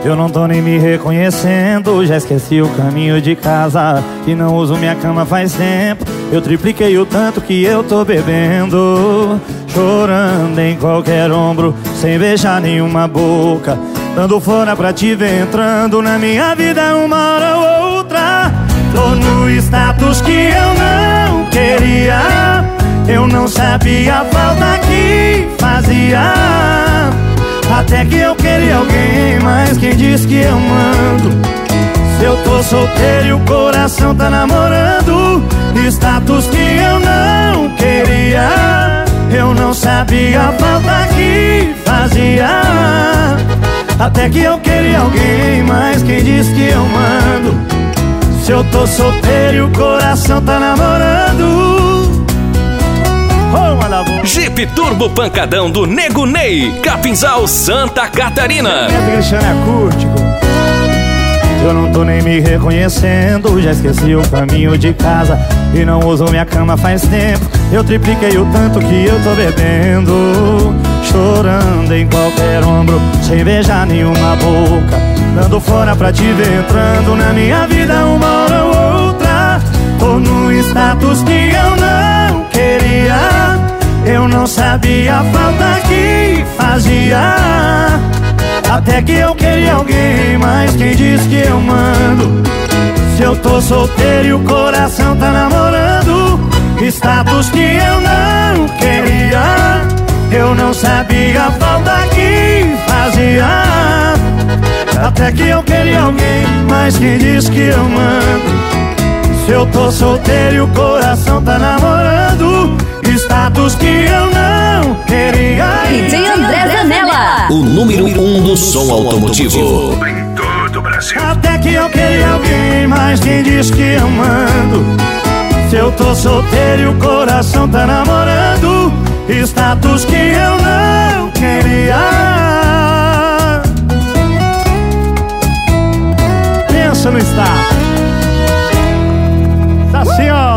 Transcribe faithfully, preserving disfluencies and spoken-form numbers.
Eu não tô nem me reconhecendo, já esqueci o caminho de casa e não uso minha cama faz tempo. Eu tripliquei o tanto que eu tô bebendo, chorando em qualquer ombro, sem beijar nenhuma boca, dando fora pra te ver entrando na minha vida uma hora ou outra. Tô no status que eu não queria, eu não sabia a falta que fazia. Até que eu queria alguém, mas quem diz que eu mando? Se eu tô solteiro e o coração tá namorando. Status que eu não queria, eu não sabia a falta que fazia. Até que eu queria alguém, mas quem diz que eu mando? Se eu tô solteiro e o coração tá namorando. Jeep Turbo Pancadão do Nego Ney, Capinzal, Santa Catarina. Eu não tô nem me reconhecendo, já esqueci o caminho de casa e não uso minha cama faz tempo. Eu tripliquei o tanto que eu tô bebendo, chorando em qualquer ombro, sem beijar nenhuma boca, dando fora pra te ver entrando na minha vida uma hora ou outra. Tô no status que eu não queria, eu não sabia a falta que fazia. Até que eu queria alguém, mas quem diz que eu mando? Se eu tô solteiro e o coração tá namorando. Status que eu não queria, eu não sabia a falta que fazia. Até que eu queria alguém, mas quem diz que eu mando? Se eu tô solteiro e o coração tá namorando. Status que eu não queria. D J André Zanella, o número um do som automotivo em todo o Brasil. Até que eu queria alguém, mas quem diz que eu mando? Se eu tô solteiro e o coração tá namorando. Status que eu não queria. Pensa no status. Tá assim, ó.